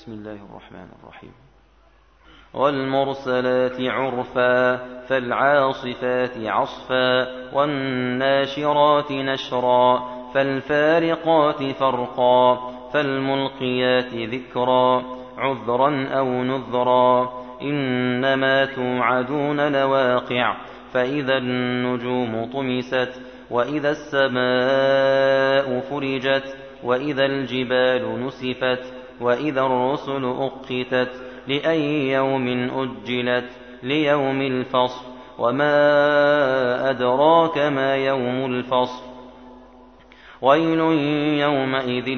بسم الله الرحمن الرحيم. والمرسلات عرفا فالعاصفات عصفا والناشرات نشرا فالفارقات فرقا فالملقيات ذكرا عذرا أو نذرا إنما توعدون لواقع فإذا النجوم طمست وإذا السماء فرجت وإذا الجبال نسفت وإذا الرسل أقتت لأي يوم أجلت ليوم الفصل وما أدراك ما يوم الفصل ويل يومئذ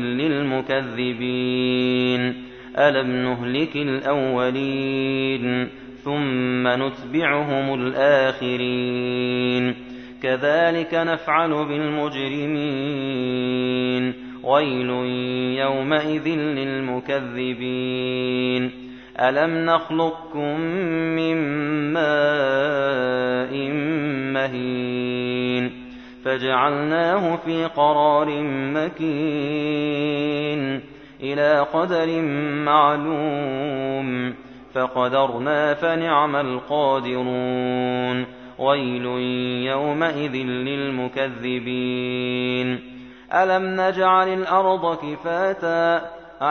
للمكذبين ألم نهلك الأولين ثم نتبعهم الآخرين كذلك نفعل بالمجرمين ويل يومئذ للمكذبين ألم نخلقكم من ماء مهين فجعلناه في قرار مكين إلى قدر معلوم فقدرنا فنعم القادرون ويل يومئذ للمكذبين ألم نجعل الأرض كفاتا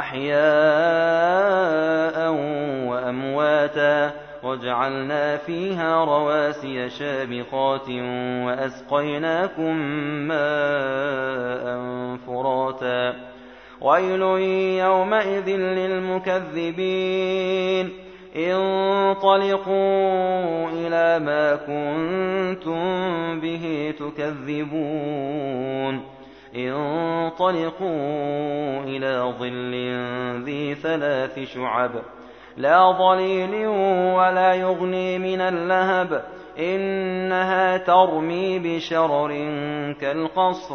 أحياء وأمواتا وجعلنا فيها رواسي شامخات وأسقيناكم ماء فراتا ويل يومئذ للمكذبين انطلقوا إلى ما كنتم به تكذبون انطلقوا إلى ظل ذي 3 شعب لا ظليل ولا يغني من اللهب إنها ترمي بشرر كالقصر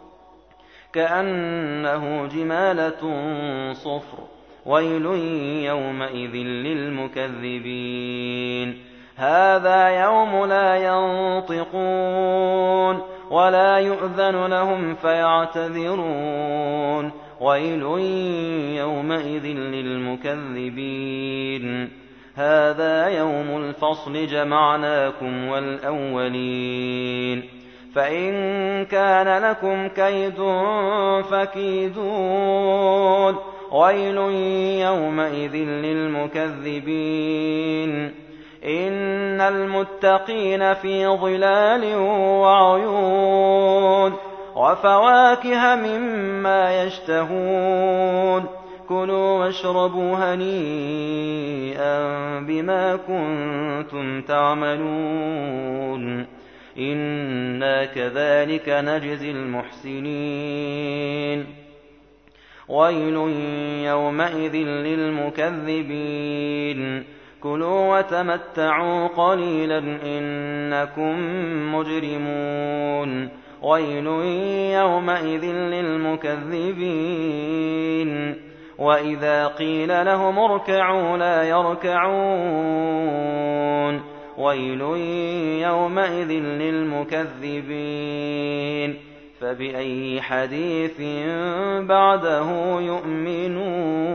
كأنه جمالة صفر ويل يومئذ للمكذبين هذا يوم لا ينطقون ولا يؤذن لهم فيعتذرون ويل يومئذ للمكذبين هذا يوم الفصل جمعناكم والأولين فإن كان لكم كيد فكيدون ويل يومئذ للمكذبين إن المتقين في ظلال وعيون وفواكه مما يشتهون كلوا واشربوا هنيئا بما كنتم تعملون إنا كذلك نجزي المحسنين ويل يومئذ للمكذبين كلوا وتمتعوا قليلا إنكم مجرمون ويل يومئذ للمكذبين وإذا قيل لهم اركعوا لا يركعون ويل يومئذ للمكذبين فبأي حديث بعده يؤمنون